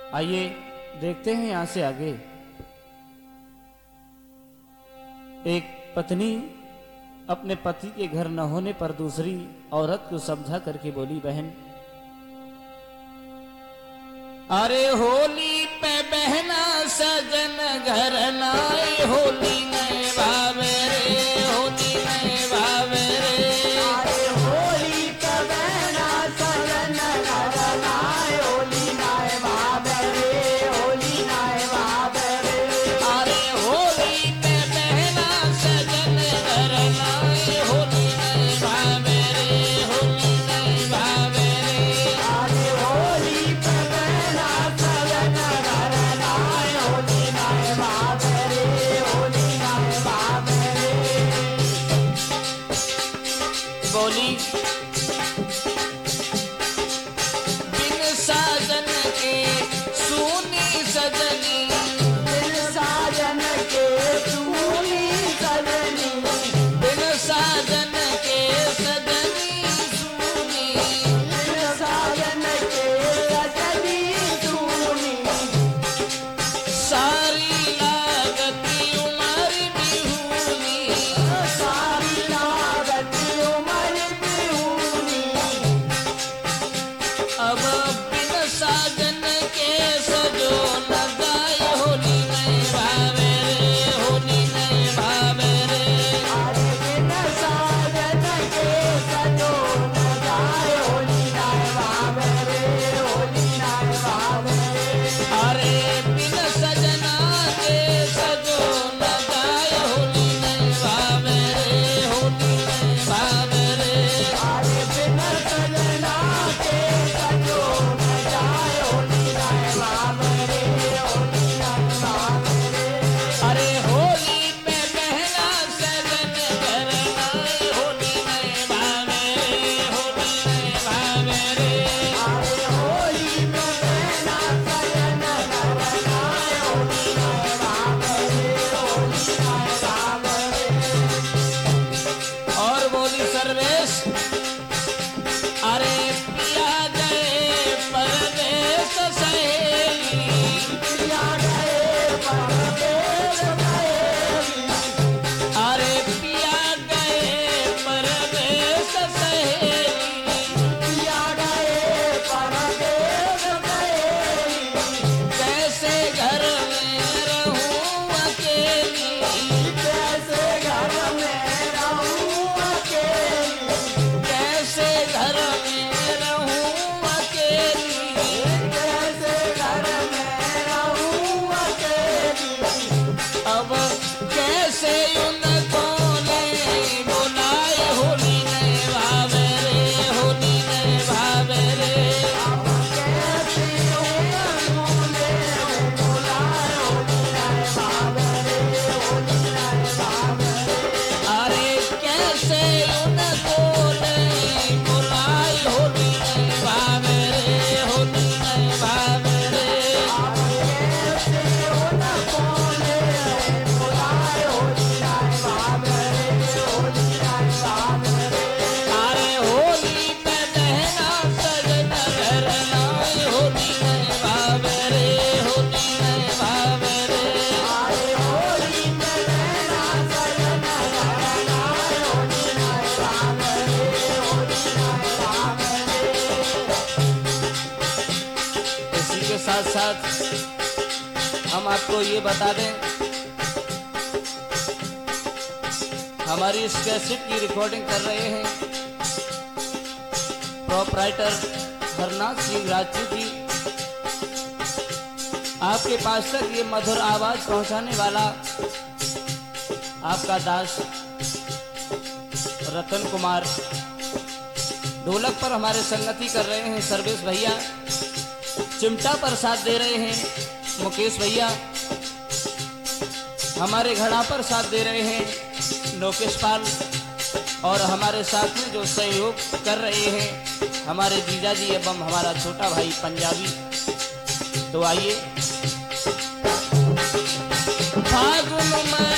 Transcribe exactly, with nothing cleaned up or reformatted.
आइए देखते हैं यहां से आगे। एक पत्नी अपने पति के घर न होने पर दूसरी औरत को समझा करके बोली, बहन अरे होली पे बहना सजन घर नाई, होली नए भावे रे, होली नए भावे रे। अरे होली पे बहना सजन घर नाई, होली नए भावे रे, होली नए भावे रे। अरे होली पे बहना सजन घर नाई, होली नए भावे रे, होली नए भावे रे। अरे होली पे बहना सजन घर नाई, होली नए भावे रे, होली नए भावे रे। बोली बिन साजन के सूनी सजनी, बिन साजन के सूनी सजनी, बिन साजन के सजनी सूनी, बिन साजन के सजनी सूनी। सारी लागती उमर बिहूनी, सारी लागत उमर बिहूनी। अब बिन साजन के सजो न गाय, होली नए भावे रे, होली नए भावे रे। अरे बिन साजन के सजो न जाए, होली नए भावे रे, होली नए भावे रे। अरे बिन सजना के सजो न गाय, होली नए भावे रे, होली नए भावे रे। अरे बिन सजना के सजो न जाए, होली नए भावे रे, होली नए भावे रे। अरे होली पे बहना सजन घर नाई, होली नए भावे रे, होली नए भावे रे। अरे होली पे बहना सजन घर नाई, होली नए भावे रे, होली नए भावे रे। और बोली सर्वेश अरे पिया गए परदेश सहेली, पिया गए परदेस सहेली, अरे पिया गए परदेश सहेली। पिया गए परदेस सहेली। कैसे घर में रहूं अकेली, कैसे घर में रहूं अकेली, कैसे घर में रहूं अकेली। कैसे घर में रहूं अकेली। अब कैसे उनको ने बुलाए, होली नए भावे रे, होली नए भावे रे। अब कैसे उन्होंने बुलाए, होली नए भावे रे, होली नए भावे रे। अरे कैसे उनको ने बुलाए, होली नए भावे रे, होली नए भावे रे। अरे होली पे बहना सजन घर नाई, होली नए भावे रे, होली नए भावे रे। इसी के साथ साथ हम आपको ये बता दें, हमारी इस कैसेट की रिकॉर्डिंग कर रहे हैं प्रोपराइटर हरनाथ सिंह राजपूत जी। आपके पास तक ये मधुर आवाज पहुंचाने वाला आपका दास रतन कुमार। ढोलक पर हमारे संगति कर रहे हैं सर्वेश भैया। चिमटा पर साथ दे रहे हैं मुकेश भैया। हमारे घड़ा पर साथ दे रहे हैं लोकेश पाल। और हमारे साथ में जो सहयोग कर रहे हैं हमारे जीजा जी एवं हमारा छोटा भाई पंजाबी। तो आइए फागुन में